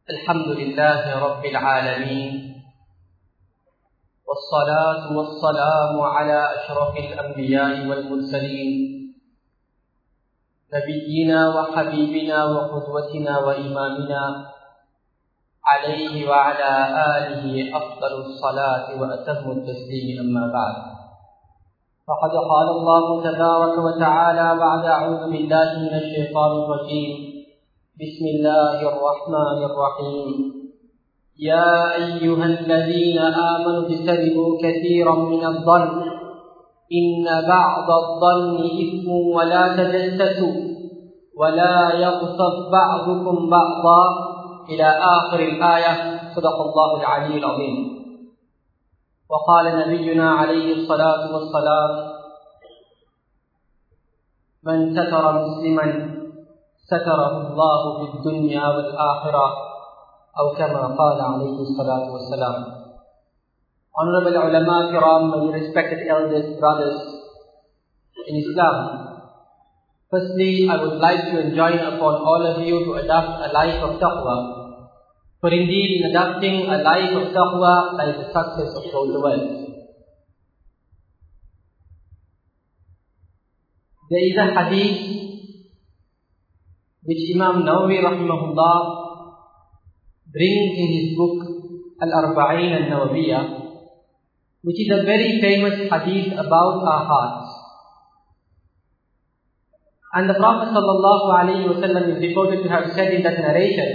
الحمد لله رب العالمين والصلاة والسلام على أشرف الأنبياء والمرسلين نبينا وحبيبنا وقدوتنا وإمامنا عليه وعلى آله أفضل الصلاة وأتم التسليم أما بعد فقد قال الله تبارك وتعالى بعد أعوذ بالله من الشيطان الرجيم بسم الله الرحمن الرحيم يا أيها الذين آمنوا اجتنبوا كثيرا من الظن إن بعض الظن إثم ولا تجسسوا ولا يغتب بعضكم بعضا إلى آخر الآية صدق الله العلي العظيم. وقال نبينا عليه الصلاة والسلام من ستر مسلما ستره الله في الدنيا والآخرة أو كما قال عليه الصلاة والسلام. Honorable ulama kiram, my respected elders, brothers in Islam, firstly I would like to enjoin upon all of you to adopt a life of taqwa, for indeed in adopting a life of taqwa lies the success of all the world. There is a hadith which Imam Nawawi rahimahullah brings in his book Al-Arba'in Al-Nawawiyah, which is a very famous hadith about our hearts. And the Prophet sallallahu alayhi wa sallam is reported to have said in that narration,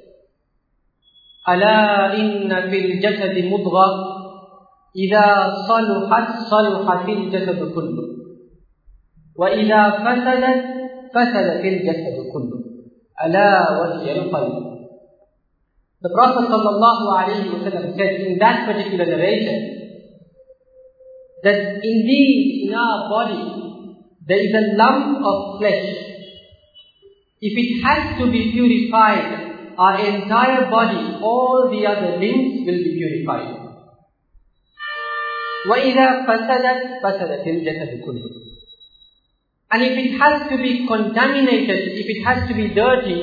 أَلَا إِنَّ فِي الْجَسَدِ مُضْغَةً إِذَا صَلُحَتْ صَلُحَ فِي الْجَسَدُ كُلُّهُ وَإِذَا فَسَدَتْ فَسَدَ فِي الْجَسَدُ كُلُّهُ أَلَا وَهِيَ الْقَلْبُ. The Prophet sallallahu alayhi wa sallam said in that particular narration that indeed in our body there is a lump of flesh. If it has to be purified, our entire body, all the other limbs will be purified. وَإِذَا فَسَدَتْ فَسَدَتِ الْجَسَدُ كُلُّهُ. And if it has to be contaminated, if it has to be dirty,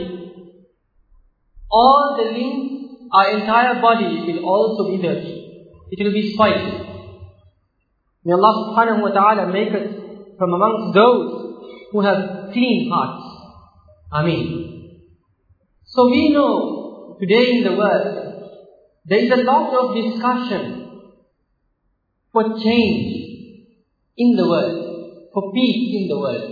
all the limbs, our entire body will also be dirty. It will be spoiled. May Allah subhanahu wa ta'ala make us from amongst those who have clean hearts. Ameen. So we know today in the world there is a lot of discussion for change in the world, for peace in the world.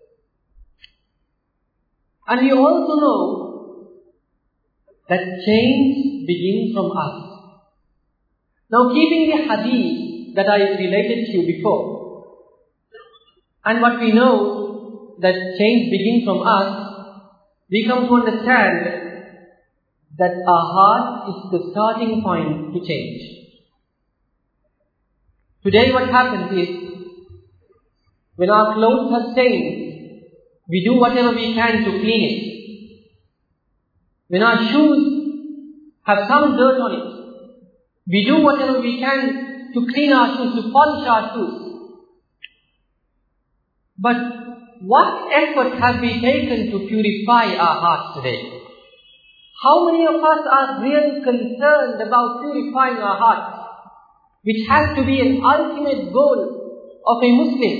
And we also know that change begins from us. Now keeping the hadith that I related to you before, and what we know that change begins from us, we come to understand that our heart is the starting point to change. Today what happens is, when our clothes are stained, we do whatever we can to clean it. When our shoes have some dirt on it, we do whatever we can to clean our shoes, to polish our shoes. But what effort have we taken to purify our hearts today? How many of us are really concerned about purifying our hearts, which has to be an ultimate goal of a Muslim?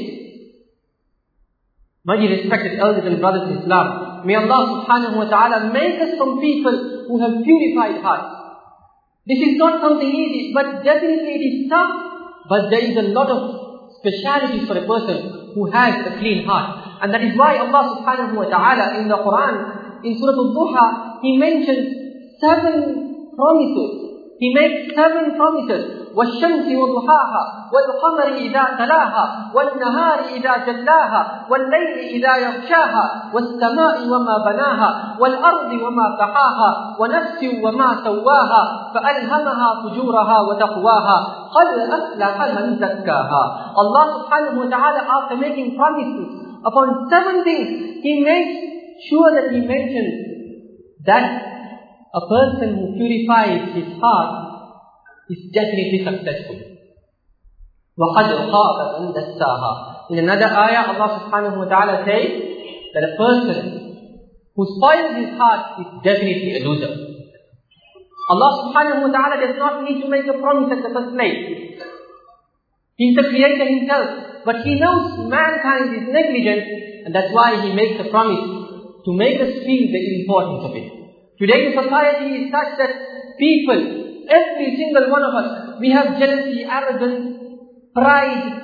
My respected elders and brothers in Islam, may Allah subhanahu wa ta'ala make us from people who have purified hearts. This is not something easy, but definitely it is tough, but there is a lot of specialities for a person who has a clean heart. And that is why Allah subhanahu wa ta'ala in the Quran, in Surah Al-Duha, He mentions 7 promises. He makes 7 promises. وَالشَّمْسِ وَضُحَاهَا وَالْقَمَرِ إِذَا تَلَاهَا وَالنَّهَارِ إِذَا جَلَّاهَا وَاللَّيْلِ إِذَا يَغْشَاهَا وَالسَّمَاءِ وَمَا بَنَاهَا وَالْأَرْضِ وَمَا طَحَاهَا وَنَفْسٍ وَمَا سَوَّاهَا فَأَلْهَمَهَا فُجُورَهَا وَتَقْوَاهَا قَدْ أَفْلَحَ مَنْ زَكَّاهَا. Allah subhanahu wa ta'ala, after making promises upon 7 things, He makes sure that He mentions that a person who purifies his heart is definitely successful. وَقَدْ خَابَ مَنْ دَسَّاهَا. In another ayah, Allah subhanahu wa ta'ala says that a person who spoils his heart is definitely a loser. Allah subhanahu wa ta'ala does not need to make a promise at the first place. He is the creator himself. But He knows mankind is negligent, and that's why He makes a promise to make us feel the importance of it. Today the society is such that people, every single one of us, we have jealousy, arrogance, pride,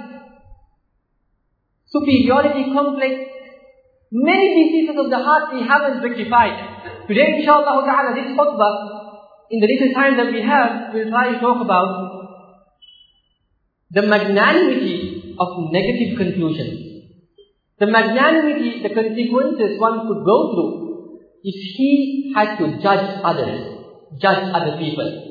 superiority complex. Many diseases of the heart we haven't rectified. Today, inshallah ta'ala, this khutbah, in the little time that we have, we'll try to talk about the magnanimity of negative conclusions. The magnanimity, the consequences one could go through if he had to judge others, judge other people.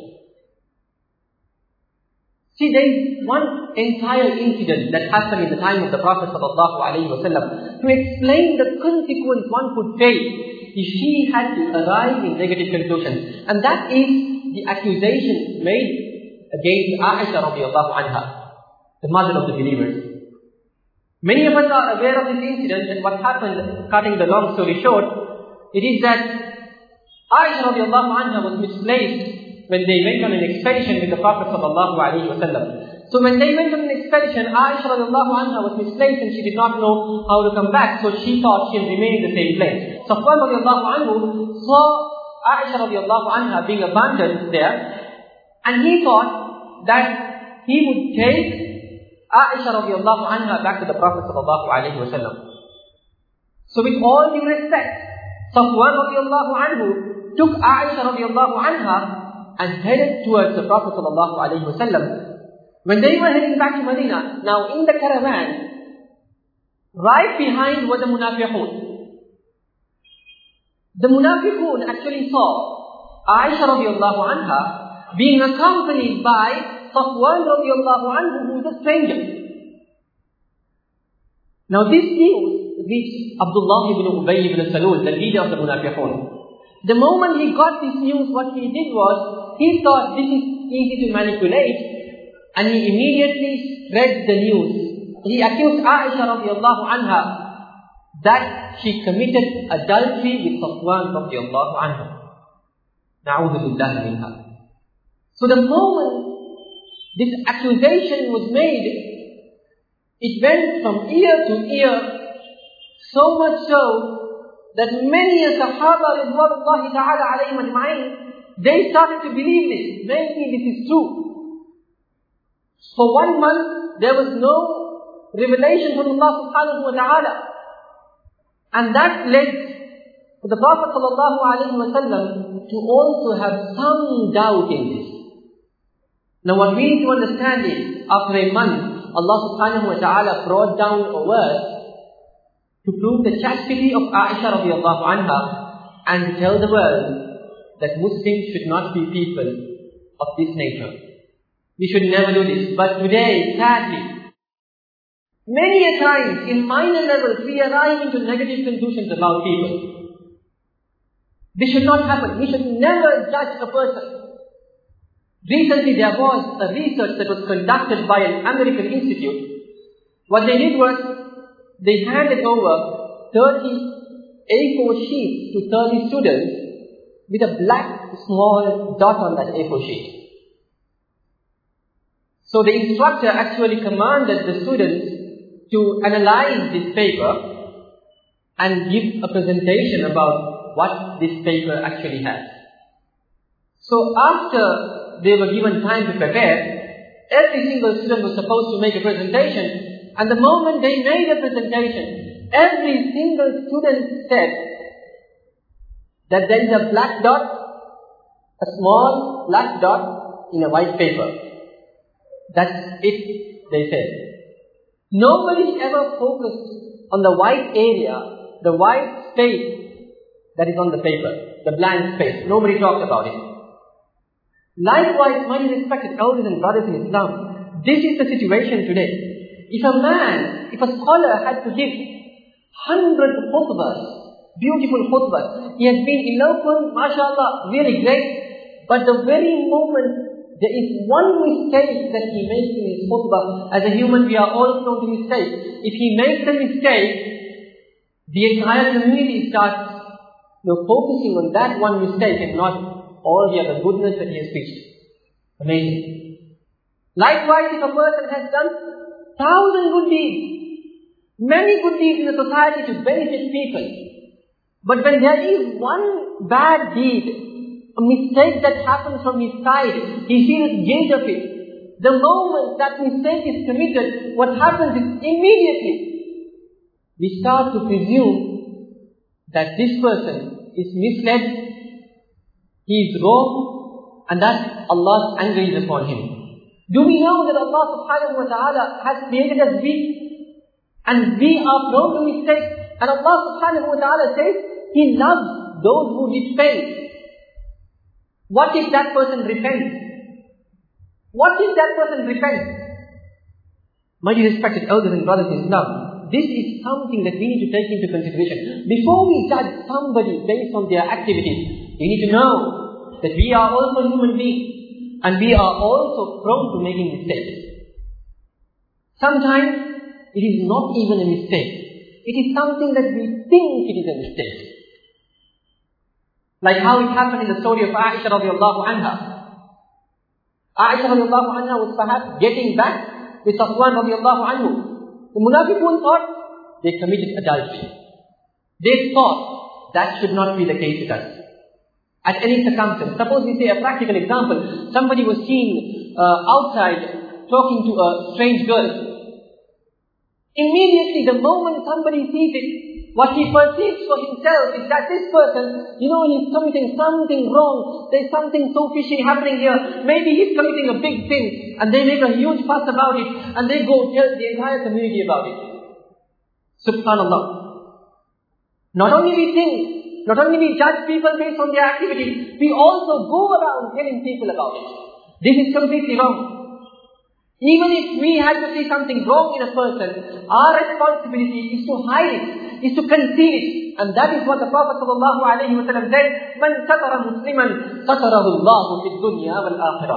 See, there is one entire incident that happened in the time of the Prophet ﷺ to explain the consequence one could face if he had to arrive in negative conclusions. And that is the accusation made against Aisha radiallahu anha, the mother of the believers. Many of us are aware of this incident, and what happened, cutting the long story short, it is that Aisha radiallahu anha was misplaced when they went on an expedition with the Prophet ﷺ. So when they went on an expedition, Aisha radiallahu anha was misplaced and she did not know how to come back. So she thought she'll remain in the same place. Safwan radiallahu anhu saw Aisha radiallahu anha being abandoned there, and he thought that he would take Aisha radiallahu anha back to the Prophet ﷺ. So with all due respect, Safwan radiallahu anhu took Aisha radiallahu anha and headed towards the Prophet ﷺ. When they were heading back to Medina, now in the caravan, right behind were the munafiqun. The munafiqun actually saw Aisha radiallahu anha being accompanied by Safwan radiallahu anhu, who is a stranger. Now this news reached Abdullah ibn Ubay ibn Salul, the leader of the munafiqun. The moment he got this news, what he did was, he thought this is easy to manipulate, and he immediately spread the news. He accused Aisha radiallahu anha that she committed adultery with Safwan radiallahu anhu. Na'udhu billahi minha. So the moment this accusation was made, it went from ear to ear, so much so that many Sahaba ridwanullahi ta'ala alayhim ajma'in, they started to believe this. Maybe this is true. For 1 month, there was no revelation from Allah subhanahu wa ta'ala. And that led to the Prophet sallallahu alayhi wa sallam to also have some doubt in this. Now what we need to understand is, after a month, Allah subhanahu wa ta'ala brought down a verse to prove the chastity of Aisha radiallahu anha and to tell the world that Muslims should not be people of this nature. We should never do this. But today, sadly, many a times in minor levels we arrive into negative conclusions about people. This should not happen. We should never judge a person. Recently there was a research that was conducted by an American institute. What they did was, they handed over 30 A4 sheets to 30 students with a black small dot on that A4 sheet. So the instructor actually commanded the students to analyze this paper and give a presentation about what this paper actually has. So after they were given time to prepare, every single student was supposed to make a presentation. And the moment they made a presentation, every single student said that there is a black dot, a small black dot in a white paper. That's it, they said. Nobody ever focused on the white area, the white space that is on the paper, the blank space. Nobody talked about it. Likewise, my respected elders and brothers in Islam, this is the situation today. If a scholar had to give 100 khutbahs, beautiful khutbahs, he has been eloquent, mashallah, really great, but the very moment there is one mistake that he makes in his khutbah, as a human we are all prone to mistakes. If he makes a mistake, the entire community starts focusing on that one mistake and not all the other goodness that he has preached. Amazing. Likewise, if a person has done 1,000 good deeds, many good deeds in the society to benefit people, but when there is one bad deed, a mistake that happens from his side, he feels guilt of it. The moment that mistake is committed, what happens is immediately we start to presume that this person is misled, he is wrong, and that Allah's anger is upon him. Do we know that Allah subhanahu wa ta'ala has created us weak, and we are prone to mistakes, and Allah subhanahu wa ta'ala says He loves those who repent. What if that person repents? What if that person repents? My dear respected elders and brothers in Islam, this is something that we need to take into consideration. Before we judge somebody based on their activities, we need to know that we are also human beings and we are also prone to making mistakes. Sometimes it is not even a mistake. It is something that we think it is a mistake. Like how it happened in the story of Aisha radiallahu anha. Aisha radiallahu anha was perhaps getting back with Safwan radiallahu anhu. The Munafiqun thought they committed adultery. They thought that should not be the case with us. At any circumstance. Suppose we say a practical example. Somebody was seen outside talking to a strange girl. Immediately, the moment somebody sees it, what he perceives for himself is that this person, he's committing something wrong. There's something so fishy happening here. Maybe he's committing a big sin. And they make a huge fuss about it. And they go tell the entire community about it. Subhanallah. Not only we think, not only we judge people based on their activities, we also go around telling people about it. This is completely wrong. Even if we had to see something wrong in a person, our responsibility is to hide it, is to conceal it. And that is what the Prophet ﷺ said, مَنْ سَتَرَ مُسْلِمًا سَتَرَهُ اللَّهُ فِي الدُّنْيَا وَالْآخِرَةِ.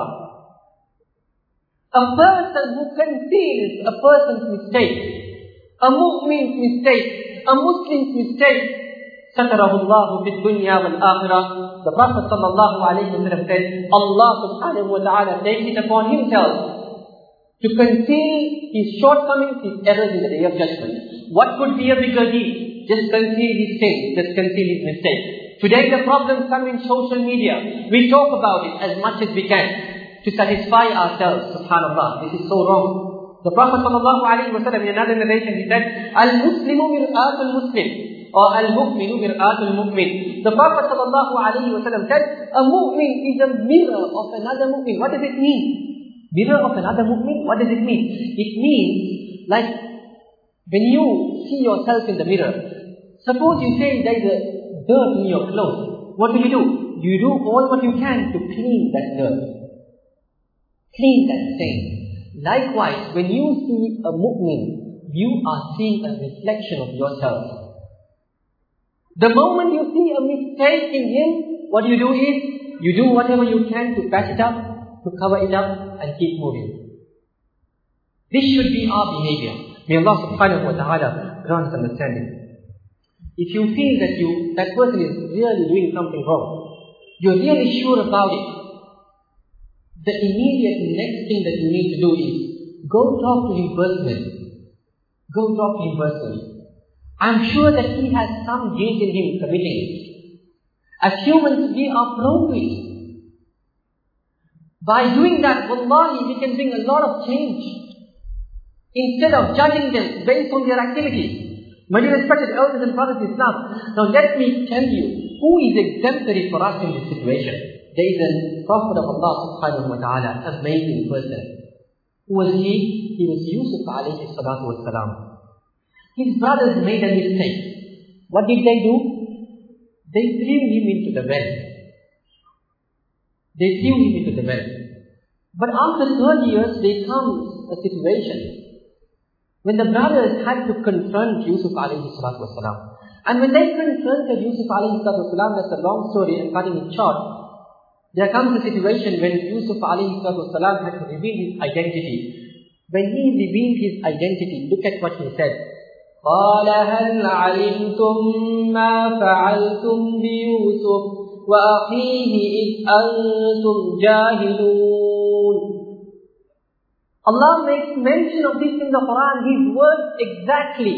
A person who conceals a person's mistake, a mu'min's mistake, a Muslim's mistake, سَتَرَهُ اللَّهُ فِي الدُّنْيا وَالْآخِرَةِ. The Prophet ﷺ said, Allah subhanahu wa ta'ala takes it upon himself to conceal his shortcomings, his errors in the day of judgment. What could be a bigger deed? Just conceal his sins, just conceal his mistakes. Today the problems come in social media. We talk about it as much as we can to satisfy ourselves. Subhanallah, this is so wrong. The Prophet ﷺ in another narration, he said, Al-Muslimu mir'atul Muslim, or Al-Mu'minu mir'atul Mu'min. The Prophet ﷺ said, a mu'min is a mirror of another mu'min. What does it mean? Mirror of another mu'min? What does it mean? It means, like, when you see yourself in the mirror, suppose you say there is a dirt in your clothes. What do? You do all what you can to clean that dirt. Clean that stain. Likewise, when you see a mu'min, you are seeing a reflection of yourself. The moment you see a mistake in him, what you do is, you do whatever you can to patch it up, to cover it up and keep moving. This should be our behavior. May Allah subhanahu wa ta'ala grant us understanding. If you feel that person is really doing something wrong, you're really sure about it, the immediate next thing that you need to do is go talk to him personally. Go talk to him personally. I'm sure that he has some guilt in him committing it. As humans, we are prone to it. By doing that, wallahi, we can bring a lot of change. Instead of judging them based on their activities. My dear respected elders and brothers in Islam, now let me tell you, who is exemplary for us in this situation? There is a Prophet of Allah subhanahu wa ta'ala, amazing person. Who was he? He was Yusuf alayhi salatu was salam. His brothers made a mistake. What did they do? They threw him into the well. They threw him into the well. But after 30 years, there comes a situation when the brothers had to confront Yusuf alayhi salatu wasalam. And when they confronted Yusuf alayhi salatu wasalam, that's a long story and cutting it short, there comes a situation when Yusuf alayhi salatu wasalam had to reveal his identity. When he revealed his identity, look at what he said. قال هل علمتم ما فعلتم بيوسف وَأَخِيهِ إِذْ أَنْتُمْ جَاهِلُونَ. Allah makes mention of this in the Quran, His words exactly.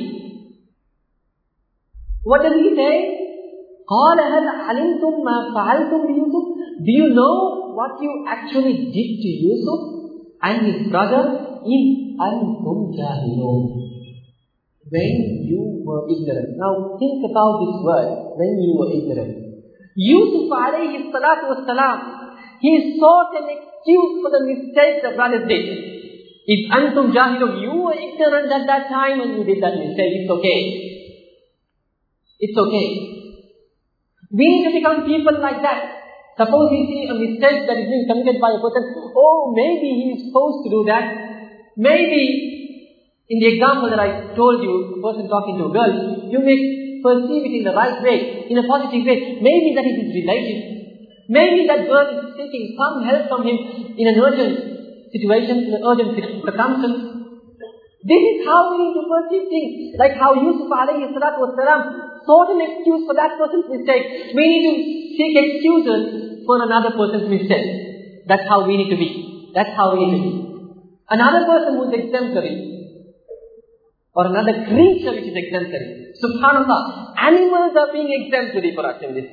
What does He say? قَالَ هَلْ عَلِمْتُمْ مَا فَعَلْتُمْ بِيُوسُفَ. Do you know what you actually did to Yusuf and his brother? إِذْ أَنْتُمْ جَاهِلُونَ. When you were ignorant. Now think about this word, when you were ignorant. Yusuf alayhi salatu wassalam, he sought an excuse for the mistake the brothers did. If antum jahilun, you were ignorant at that time and you did that mistake, it's okay. It's okay. We need to become people like that. Suppose we see a mistake that is being committed by a person, oh, maybe he is supposed to do that. Maybe, in the example that I told you, a person talking to a girl, you may perceive it in the right way, in a positive way. Maybe that is his relation. Maybe that girl is seeking some help from him in an urgent situation, in an urgent circumstance. This is how we need to perceive things. Like how Yusuf alayhi salatu wasalam sought an excuse for that person's mistake. We need to seek excuses for another person's mistake. That's how we need to be. That's how we need to be. Another person who is exemplary, or another creature which is exemplary. Subhanallah, animals are being exemplary for us in this.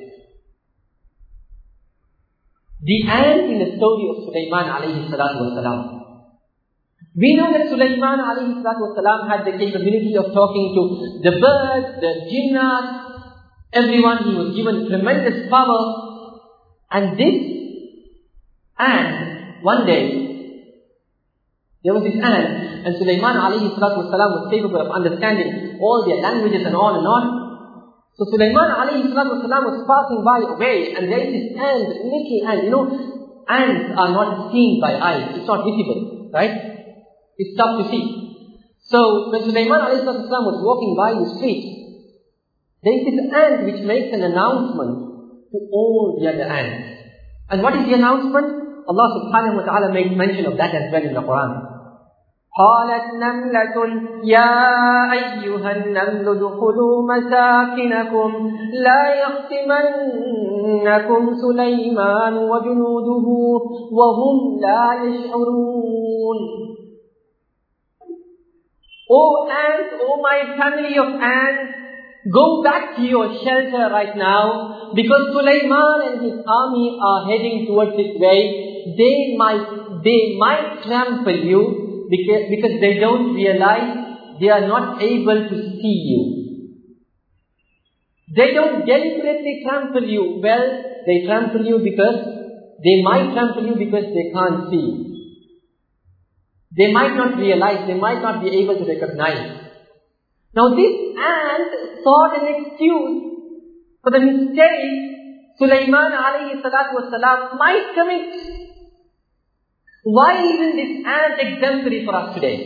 The ant in the story of Sulaiman alayhi salatu wasalam. We know that Sulaiman alayhi salatu wasalam had the capability of talking to the birds, the jinnat, everyone. He was given tremendous power. And this ant, one day, there was this ant, and Sulaiman alayhi salatu wasalam was capable of understanding all their languages and on and on. So Sulaiman alayhi salatu wasalam was passing by a way, and there is this ant, little ant. You know, ants are not seen by eyes. It's not visible, right? It's tough to see. So when Sulaiman alayhi salatu wasalam was walking by the street, there is this ant which makes an announcement to all the other ants. And what is the announcement? Allah subhanahu wa ta'ala makes mention of that as well in the Quran. قالت نملة يا أيها النمل ادخلوا مساكنكم لا يختمنكم سليمان وجنوده وهم لا يشعرون. O ants, O my family of ants, go back to your shelter right now, because Sulaiman and his army are heading towards this way. They might trample you, because they don't realize they are not able to see you. They don't deliberately trample you. Well, they trample you because they might trample you because they can't see you. They might not realize, they might not be able to recognize. Now this ant sought an excuse for the mistake Sulaiman alayhi salatu wasalam might commit. Why isn't this ant exemplary for us today?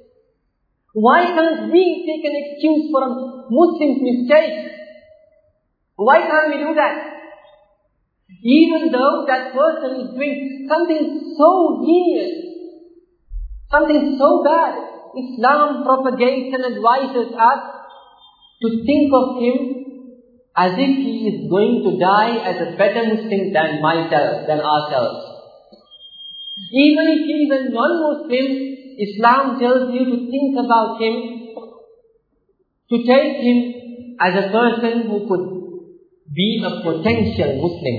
Why can't we take an excuse for a Muslim's mistake? Why can't we do that? Even though that person is doing something so heinous, something so bad, Islam propagates and advises us to think of him as if he is going to die as a better Muslim than ourselves. Even if he is a non-Muslim, Islam tells you to think about him, to take him as a person who could be a potential Muslim.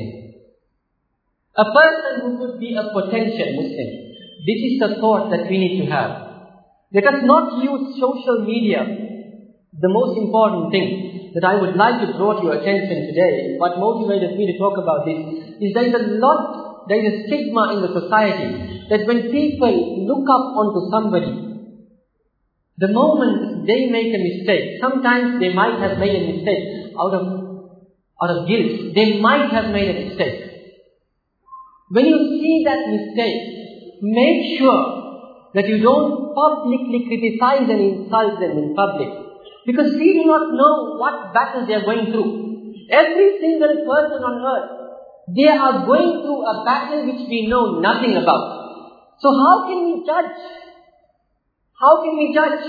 A person who could be a potential Muslim. This is the thought that we need to have. Let us not use social media. The most important thing that I would like to draw to your attention today, what motivated me to talk about this, is there is a stigma in the society that when people look up onto somebody, the moment they make a mistake, sometimes they might have made a mistake out of guilt. They might have made a mistake. When you see that mistake, make sure that you don't publicly criticize and insult them in public. Because we do not know what battle they are going through. Every single person on earth, they are going through a battle which we know nothing about. So how can we judge? How can we judge?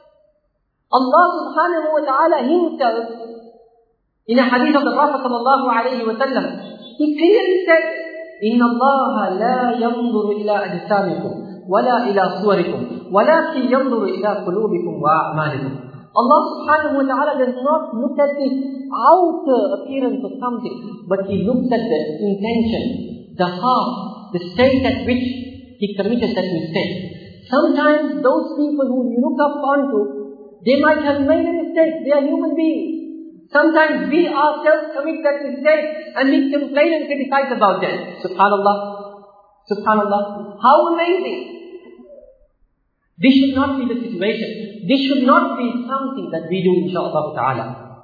Allah subhanahu wa ta'ala himself, in a hadith of the Prophet sallallahu alayhi wa sallam, He clearly said, إِنَّ اللَّهَ لَا يَنْظُرُ إِلَىٰ أَجْسَامِكُمْ وَلَا إِلَىٰ صُوَرِكُمْ وَلَكِنْ يَنْظُرُ إِلَىٰ قُلُوبِكُمْ وَأَعْمَالِكُمْ. Allah subhanahu wa ta'ala does not look at the outer appearance of something, but He looks at the intention, the heart, the state at which he committed that mistake. Sometimes those people who you look up onto, they might have made a mistake. They are human beings. Sometimes we ourselves commit that mistake and we complain and criticize about them. Subhanallah. Subhanallah. How amazing. This should not be the situation. This should not be something that we do, inshaAllah ta'ala.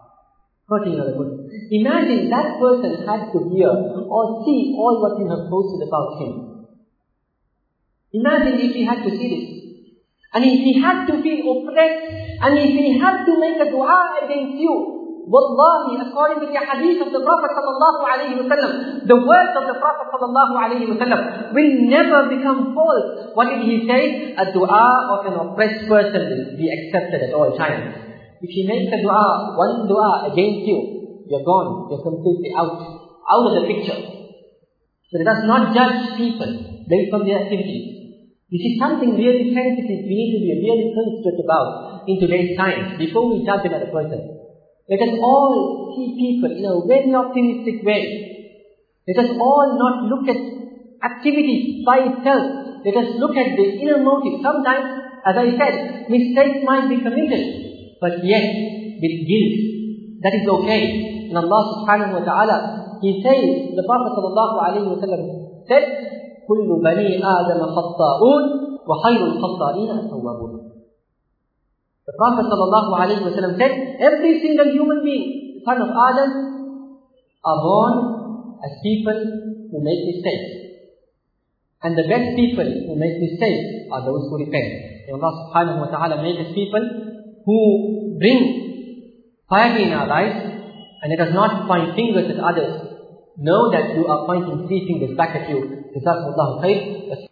Imagine that person had to hear or see all what you have posted about him. Imagine if he had to see this. And if he had to feel oppressed, and if he had to make a dua against you, wallahi, according to the hadith of the Prophet sallallahu alaihi wasallam, the words of the Prophet sallallahu alaihi wasallam will never become false. What did he say? A dua of an oppressed person will be accepted at all times. If he makes a dua, one dua against you, you're gone. You're completely out of the picture. So let us not judge people based on their activities. This is something really sensitive we need to be really considerate about in today's times before we judge another person. Let us all see people in a very optimistic way. Let us all not look at activities by itself. Let us look at the inner motive. Sometimes, as I said, mistakes might be committed, but yet with guilt. That is okay. And Allah subhanahu wa ta'ala, He says, the Prophet sallallahu alayhi wa sallam said, كل بني آدم خطاؤون وخير الخطائين التوابون. The Prophet sallallahu alayhi wa sallam said, every single human being, son of Adam, are born as people who make mistakes. And the best people who make mistakes are those who repent. May Allah subhanahu wa ta'ala make us people who bring piety in our lives, and let us not point fingers at others. Know that you are pointing 3 fingers back at you. Jazakumullahu khair.